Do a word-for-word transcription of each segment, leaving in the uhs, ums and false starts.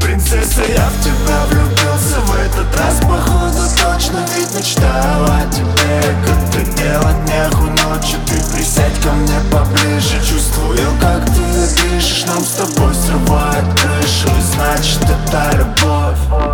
Принцесса, я в тебя влюбился в этот раз, походу точно, ведь мечтал о тебе. Как ты делать нехуй ночью, ты присядь ко мне поближе. Чувствую, как ты дышишь, нам с тобой срывает крышу, и значит это любовь.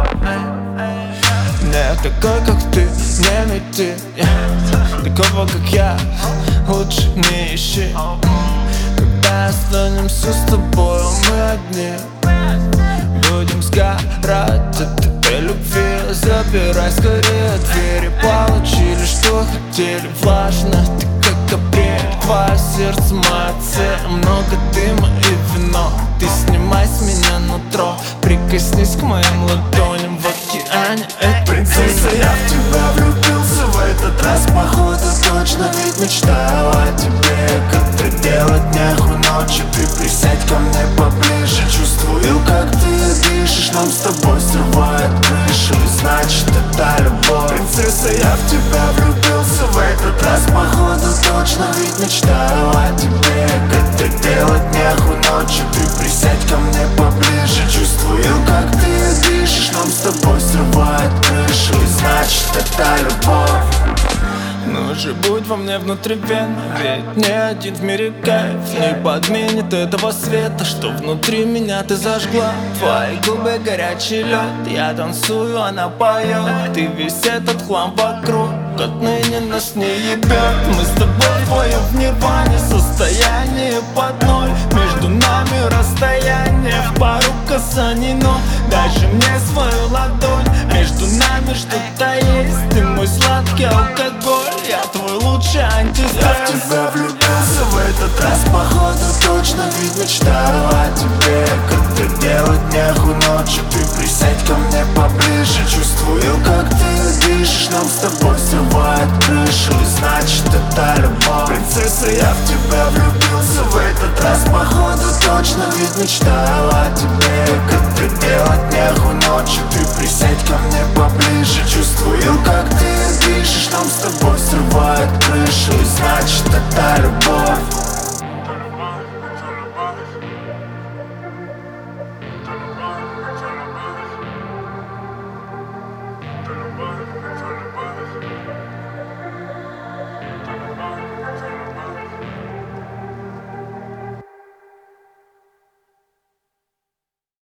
Не такой, как ты, не найти такого, как я, лучше не ищи. Когда останемся с тобой, мы одни, будем сгорать от этой любви. Забирай скорее двери, получили, что хотели. Влажно, ты как апрель, твое сердце моя цель. Много дыма и вино, ты снимай с меня нутро. Прикоснись к моим ладоням в океане. Принцесса, я в тебя влюбился в этот раз, походу точно, ведь мечтал о тебе. Как ты делать нехуй ночью, ты присядь ко мне поближе. Чувствую, как ты дышишь, нам с тобой срывает крышу, и значит это любовь. Принцесса, я в тебя влюбился в этот раз, походу точно, ведь мечтал о тебе. Как ты делать нехуй ночью, ты присядь ко мне поближе. Чувствую, как ты дышишь, нам с тобой срывает крышу, и значит это любовь. Ну же, будь во мне внутри вен, ведь ни один в мире кайф не подменит этого света, что внутри меня ты зажгла. Твои губы горячий лед, я танцую, она поет, и весь этот хлам вокруг отныне нас не ебет. Мы с тобой вдвоем в нирване, состояние под ноль. Между нами расстояние в пару касаний, но даже мне свою ладонь. Между нами что-то есть, ты мой сладкий алкоголь, я твой лучший антистресс. Я в тебя влюбился в этот раз, походу точно, ведь мечтал о тебе. Как ты делать нехуй ночью, ты присядь ко мне поближе. Чувствую, как ты дышишь, нам с тобой срывает крышу, и значит это любовь. Принцесса, я в тебя влюбился в этот раз, походу точно, ведь мечтал о тебе.